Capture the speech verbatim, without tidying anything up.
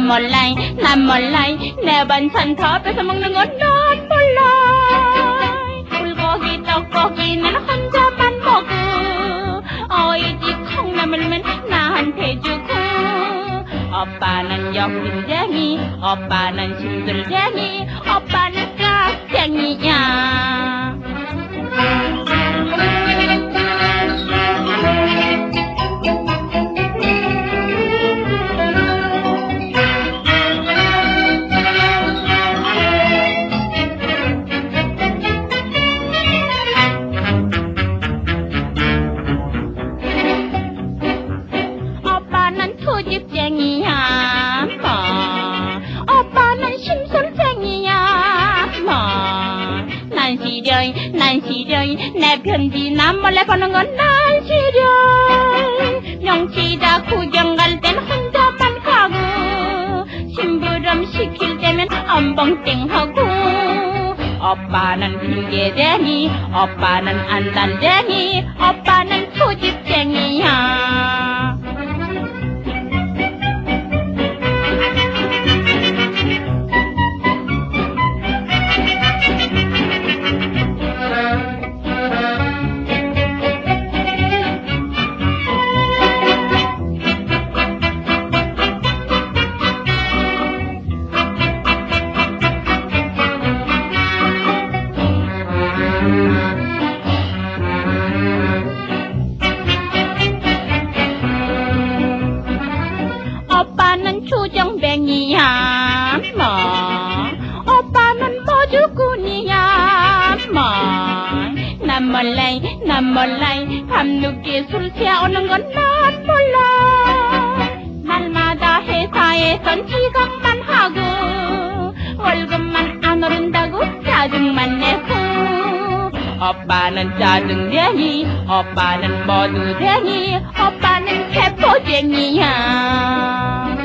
난 몰라 난 몰라 내 반찬 다 뺏어 먹는 건 난 몰라 불고기 떡고기는 혼자만 먹어 어이지 콩나물면 나한테 주고 오빠는 욕심쟁이 오빠는 심술쟁이 오빠는 깍쟁이야 투집쟁이야 뭐 오빠는 심술쟁이야 뭐 난 시려이 난 시려이 내 편지 난 몰래 보는 건 난 시려이 명치다 구경 갈 땐 혼자만 가고 심부름 시킬 때면 엄벙땡하고 오빠는 핑계쟁이 오빠는 안단쟁이 오빠는 투집쟁이야 오빠는 주정뱅이야 뭐 오빠는 모주꾼이야 뭐 난 몰라 난 몰라 밤늦게 술 취하오는 건 난 몰라 날마다 회사에선 지각만 하고 월급만 안 오른다고 짜증만 내고 오빠는 짜증쟁이 오빠는 모두쟁이 오빠는 개포쟁이야